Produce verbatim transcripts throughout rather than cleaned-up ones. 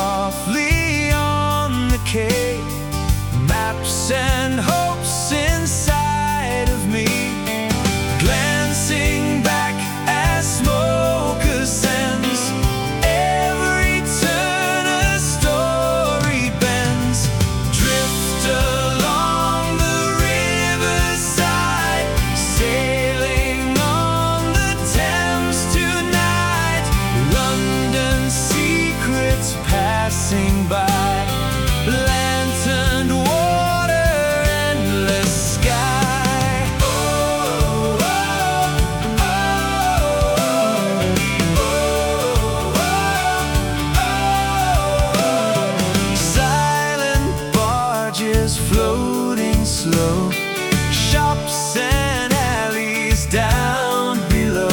softly on the quay, maps and hopes inside of me, glancing back as smoke ascends. Every turn a story bends. Drift along the riverside, sailing on the Thames tonight. London secrets passing by. Lanterned water, endless sky. Oh, oh, oh, oh, oh, oh. Silent barges floating slow, shops and alleys down below.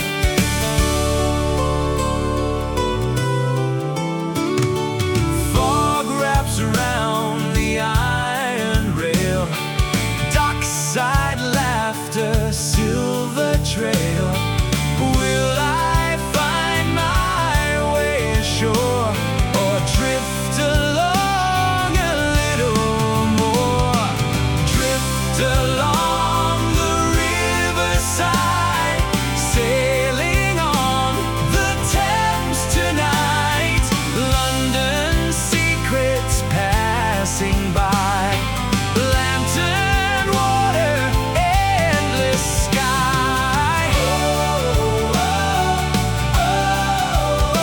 Fog wraps around the iron rail, dockside laughter, silver trail. Will I find my way ashore, or drift along a little more? Drift along the riverside, sailing on the Thames tonight. London secrets passing by. Lantern water, endless sky. Oh, oh, oh,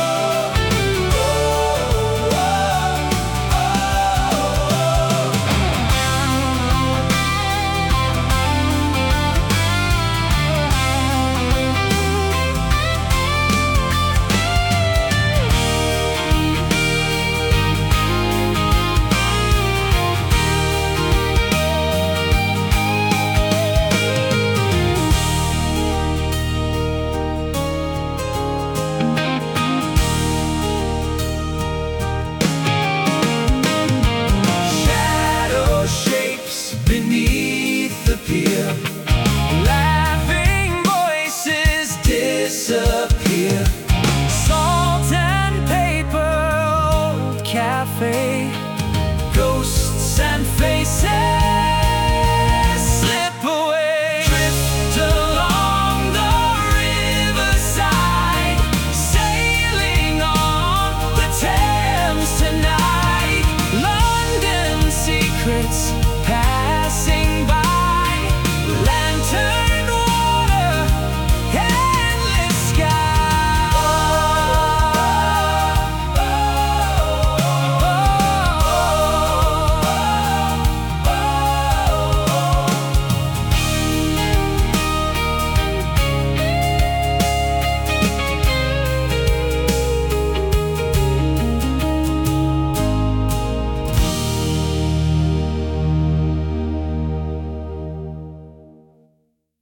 shadow shapes beneath the pier, laughing voices disappear. Salt and paper, old cafe, ghosts and